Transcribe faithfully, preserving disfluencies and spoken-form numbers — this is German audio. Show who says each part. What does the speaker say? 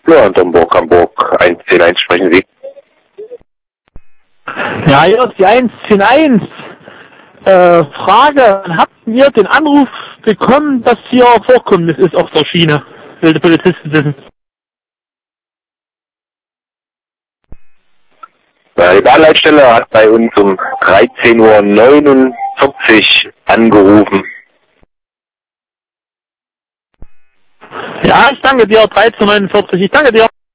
Speaker 1: Ja, Domburg, Hamburg, eins zehn eins, sprechen Sie.
Speaker 2: Ja, hier ist die eins zehn eins. Äh, Frage, habt ihr den Anruf bekommen, dass hier Vorkommnis ist auf der Schiene? Will der Polizist wissen.
Speaker 1: Die Bahnleitstelle hat bei uns um dreizehn Uhr neunundvierzig angerufen.
Speaker 2: Ja, ich danke dir, dreizehn Uhr neunundvierzig, ich danke dir.